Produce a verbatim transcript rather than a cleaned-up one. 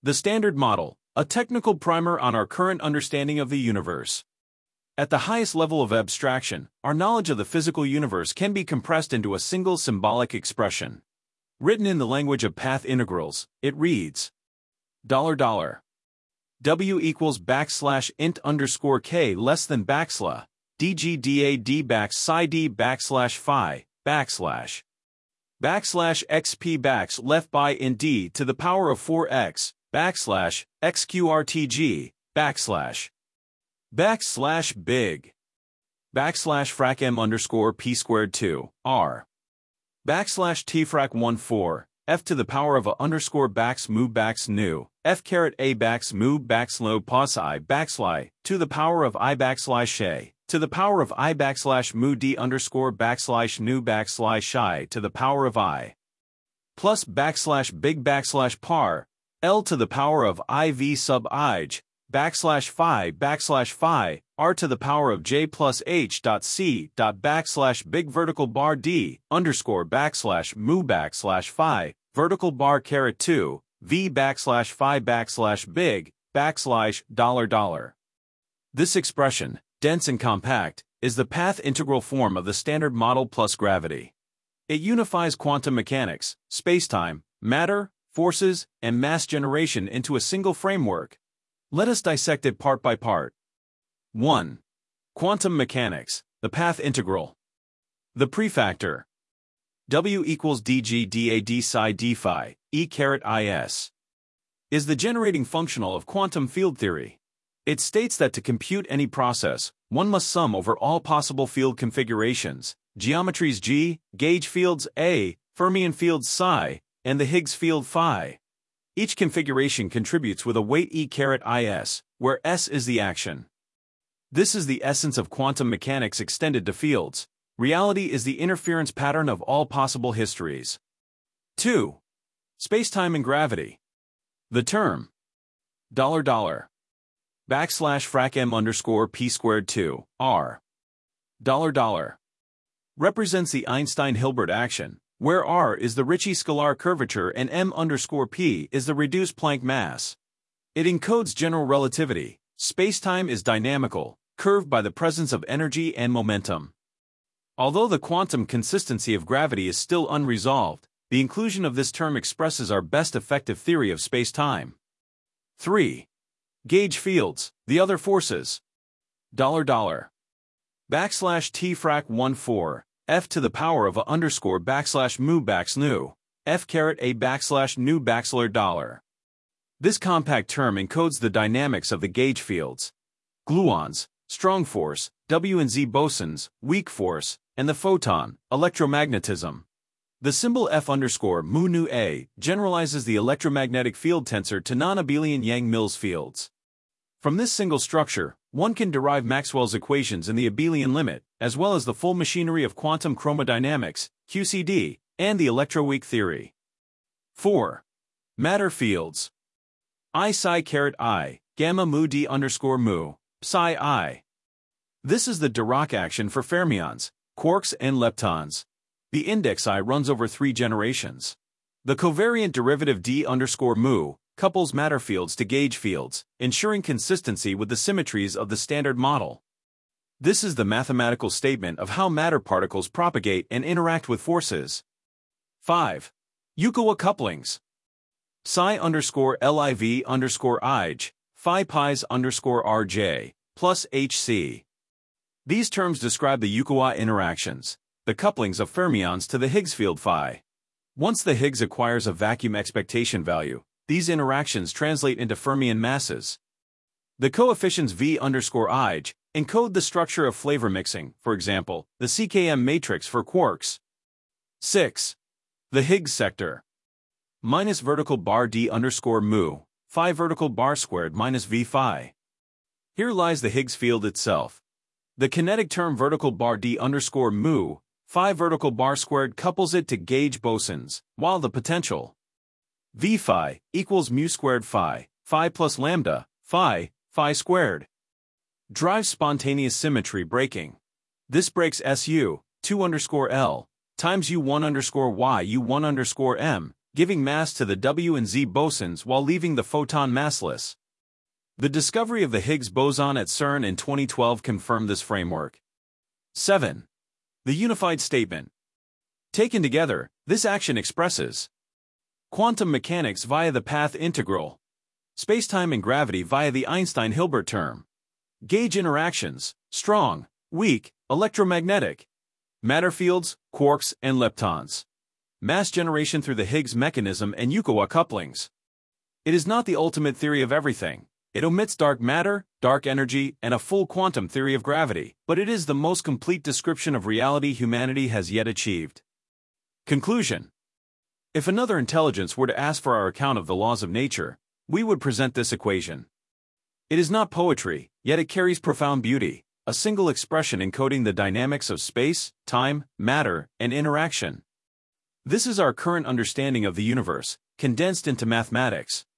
The Standard Model, a technical primer on our current understanding of the universe. At the highest level of abstraction, our knowledge of the physical universe can be compressed into a single symbolic expression. Written in the language of path integrals, it reads dollar dollar W equals backslash int underscore k less than backslash dgdad back psi d backslash phi backslash backslash xp backs left by in d to the power of four x backslash xqrtg backslash backslash big backslash frac m underscore p squared two r backslash t frac one four f to the power of a underscore backs mu backs nu f caret a backs mu backs low pos I backslash to the power of I backslash shay to the power of I backslash mu d underscore backslash nu backslash shy to the power of I plus backslash big backslash par L to the power of iv sub ij backslash phi backslash phi r to the power of j plus h dot c dot backslash big vertical bar d underscore backslash mu backslash phi vertical bar caret two v backslash phi backslash big backslash dollar dollar. This expression, dense and compact, is the path integral form of the Standard Model plus gravity. It unifies quantum mechanics, spacetime, matter, forces, and mass generation into a single framework. Let us dissect it part by part. one. Quantum mechanics, the path integral. The prefactor. W equals dg dad psi d phi, e caret is, is the generating functional of quantum field theory. It states that to compute any process, one must sum over all possible field configurations, geometries G, gauge fields A, fermion fields psi, and the Higgs field phi. Each configuration contributes with a weight E caret is, where S is the action. This is the essence of quantum mechanics extended to fields. Reality is the interference pattern of all possible histories. two. Spacetime and gravity. The term dollar dollar backslash frac m underscore p squared two r dollar dollar represents the Einstein-Hilbert action, where r is the Ricci scalar curvature and m underscore p is the reduced Planck mass. It encodes general relativity. Spacetime is dynamical, curved by the presence of energy and momentum. Although the quantum consistency of gravity is still unresolved, the inclusion of this term expresses our best effective theory of spacetime. three. Gauge fields, the other forces. Dollar dollar backslash t frac one four f to the power of a underscore backslash mu backs nu f caret a backslash nu backslash dollar. This compact term encodes the dynamics of the gauge fields, gluons, strong force, W and Z bosons, weak force, and the photon, electromagnetism. The symbol F underscore mu nu A generalizes the electromagnetic field tensor to non-abelian Yang-Mills fields. From this single structure, one can derive Maxwell's equations in the abelian limit, as well as the full machinery of quantum chromodynamics, Q C D, and the electroweak theory. four. Matter fields. I psi caret I, gamma mu d underscore mu, psi I. This is the Dirac action for fermions, quarks, and leptons. The index I runs over three generations. The covariant derivative d underscore mu couples matter fields to gauge fields, ensuring consistency with the symmetries of the Standard Model. This is the mathematical statement of how matter particles propagate and interact with forces. five. Yukawa couplings. Psi underscore liv underscore ij, phi pi's underscore rj, plus hc. These terms describe the Yukawa interactions, the couplings of fermions to the Higgs field phi. Once the Higgs acquires a vacuum expectation value, these interactions translate into fermion masses. The coefficients v underscore ij encode the structure of flavor mixing, for example, the C K M matrix for quarks. six. The Higgs sector. Minus vertical bar d underscore mu, phi vertical bar squared minus v phi. Here lies the Higgs field itself. The kinetic term vertical bar d underscore mu, phi vertical bar squared couples it to gauge bosons, while the potential v phi equals mu squared phi, phi plus lambda, phi, phi squared, drives spontaneous symmetry breaking. This breaks S U, two underscore L, times U one underscore Y U one underscore M, giving mass to the W and Z bosons while leaving the photon massless. The discovery of the Higgs boson at CERN in twenty twelve confirmed this framework. seven. The unified statement. Taken together, this action expresses quantum mechanics via the path integral, spacetime and gravity via the Einstein-Hilbert term, gauge interactions, strong, weak, electromagnetic, matter fields, quarks, and leptons, mass generation through the Higgs mechanism and Yukawa couplings. It is not the ultimate theory of everything. It omits dark matter, dark energy, and a full quantum theory of gravity, but it is the most complete description of reality humanity has yet achieved. Conclusion. If another intelligence were to ask for our account of the laws of nature, we would present this equation. It is not poetry, yet it carries profound beauty, a single expression encoding the dynamics of space, time, matter, and interaction. This is our current understanding of the universe, condensed into mathematics.